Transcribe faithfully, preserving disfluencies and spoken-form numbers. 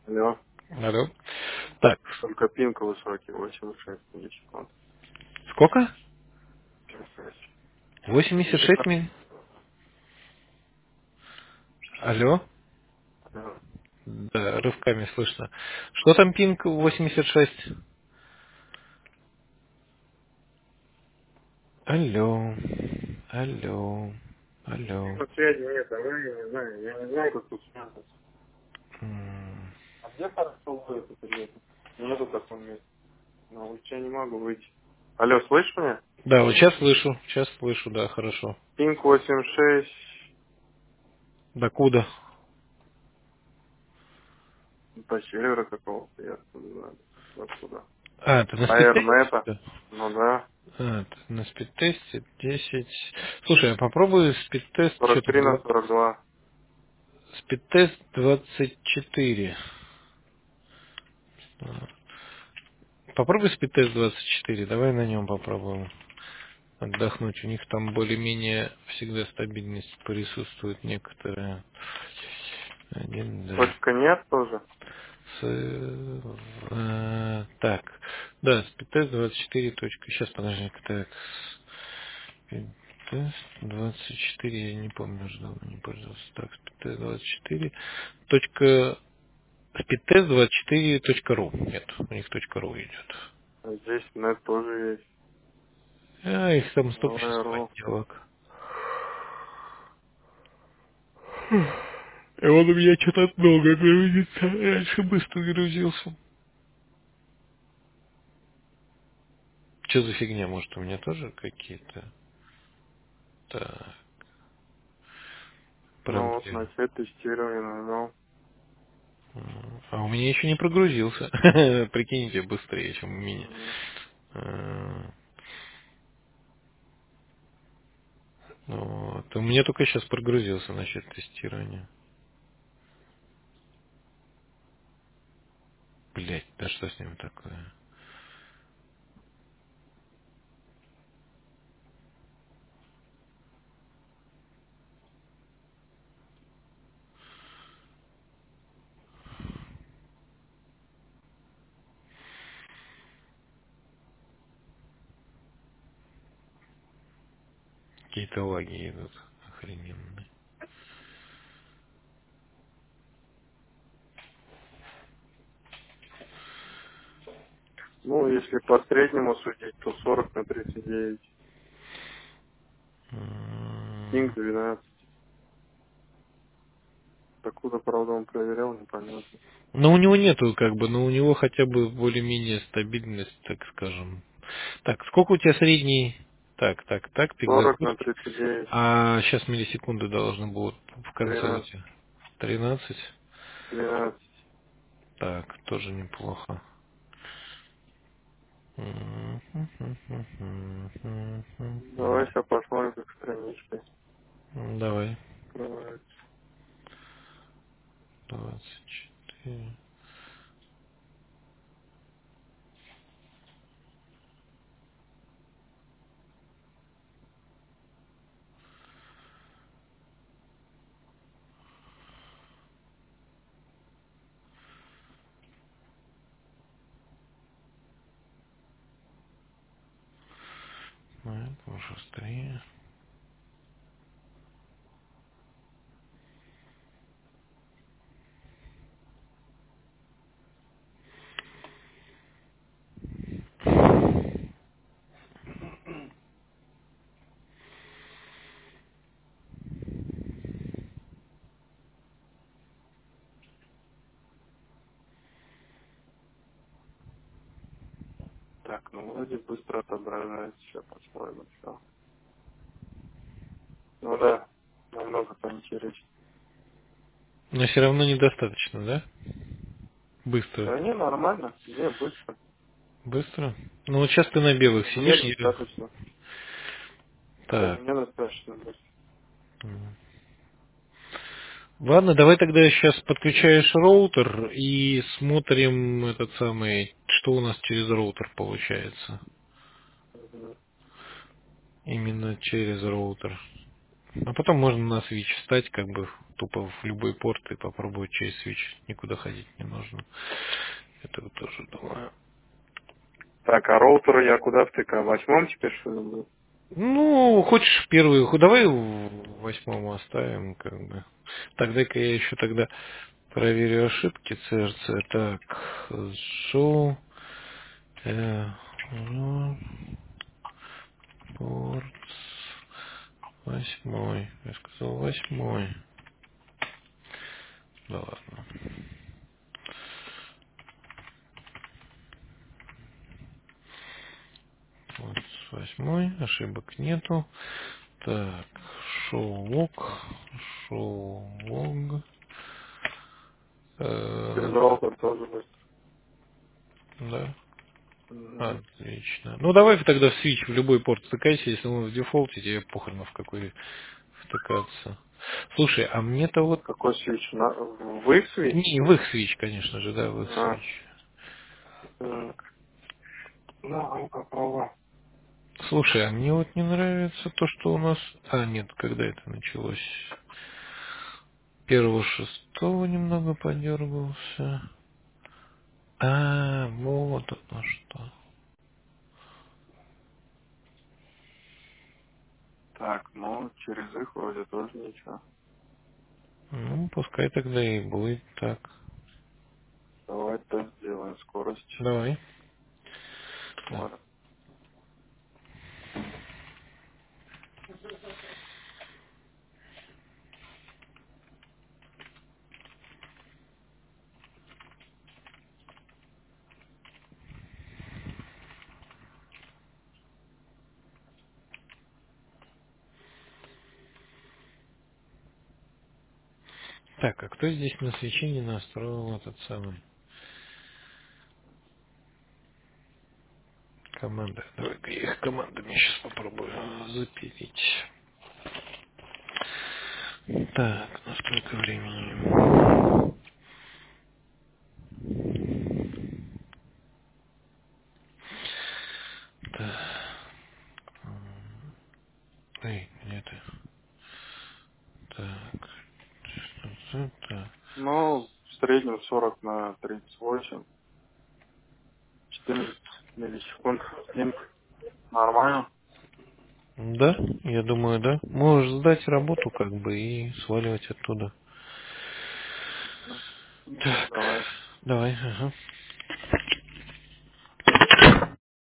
Алло. Алло. Так, Только пинка высокий, восемь шесть секунд. сколько? шесть. восемьдесят шесть миль? Алло. Да. Да, рывками слышно. Что там пинг восемьдесят шесть? Алло. Алло. Алло. Ну, связи нет, а я не знаю, я не знаю, как тут связываться. М. А где хорошо будет это лето? Нету такого места. На улице я не могу выйти. Алло, слышишь меня? Да, вот сейчас слышу. Сейчас слышу, да, хорошо. Пинк восемь шесть Докуда? до сервера какого-то, я не знаю. Откуда? А, это на спидтесте? Аэрнета. Да. Ну да. А, это на спидтесте десять. Слушай, а попробуй спидтест, что сорок там, три на два- сорок два. спидтест двадцать четыре. А, попробуй спидтест двадцать четыре, давай на нем попробуем отдохнуть. У них там более-менее всегда стабильность присутствует некоторая. Один, да. Точка нет тоже. С, э, так, да, спидтест двадцать четыре. Точка. Сейчас, подожди-ка, так. Спидтест двадцать четыре, я не помню, уже давно не пользовался. Так, спидтест двадцать четыре. Точка, спидтест двадцать четыре точка ру. Нет, у них точка ру идет. А здесь нет тоже есть. А, их там столько сейчас эл эр о. подделок. И он у меня что-то много грузится. Раньше быстро грузился. Что за фигня? Может, у меня тоже какие-то так, Ну вот, проблемы? начать тестирование, нажал. М, А у меня еще не прогрузился. Прикиньте, быстрее, чем у меня. Мгм. Э, Вот. У меня только сейчас прогрузился насчет тестирования. Блять, да что с ним такое? Какие-то лаги идут охрененные. Ну, если по среднему судить, то сорок на тридцать девять. М, Пинг двенадцать. Покуда, правда, он проверял, непонятно. Но у него нету, как бы, но у него хотя бы более-менее стабильность, так скажем. Так, сколько у тебя средний? Так, так, так, пик сорок на загрузки. тридцать девять. А сейчас миллисекунды должны будут в конце у тринадцать. тебя. тринадцать. двенадцать. Так, тоже неплохо. Давай сейчас посмотрим, как страничка Давай. открывается. двадцать четыре. Ну, это уже быстрее. Так, ну вроде быстро отображается. Сейчас посмотрим, что. Ну да, намного поинтереснее. Но все равно недостаточно, да? Быстро. Да не, нормально. Не, быстро. Быстро? Ну вот сейчас ты на белых Мне сидишь. Я... достаточно. Да, Так. мне достаточно быстро. м. Ладно, давай тогда сейчас подключаешь роутер и смотрим этот самый, что у нас через роутер получается. Мгм. Именно через роутер. А потом можно на свич встать, как бы тупо в любой порт и попробовать через свич. Никуда ходить не нужно. Это вот тоже думаю. Так, а роутер я куда втыкаю? В восьмом теперь что ли будет? Ну, хочешь первый, ху- давай в восьмом оставим, как бы. Тогда-ка я еще тогда проверю ошибки си эр си. Так, шоу, э, ну, порт восьмой. Я сказал восьмой. Да ладно. Вот восьмой, ошибок нету. Так, шоу лог, шоу лог. Через Э, роутер тоже будет. да. Мгм. Отлично. Ну давай тогда в свич в любой порт втыкайся, если он в дефолте, тебе похрен в какой втыкаться. Слушай, а мне-то вот... Какой свич? На... В их свич? Не, в их свич, конечно же, да, в их А, свич. так. Ну, попробуем. Слушай, а мне вот не нравится то, что у нас... А, нет, когда это началось? Первого шестого немного подергался. А, вот оно что. Так, ну, через их вроде тоже ничего. Ну, пускай тогда и будет так. Давай тест сделаем, скорость. Давай. Так. Ладно. Так, а кто здесь на свече не настроил этот самый команда? Давай-ка я их командами сейчас попробую запилить. Так, на сколько времени? Так. Эй, где ты? Так. Что это? Ну, в среднем сорок на тридцать восемь. четырнадцать миллисекунд. Линк. Нормально? Да, я думаю, да. Можешь сдать работу как бы и сваливать оттуда. Ну, Так, давай. давай, ага.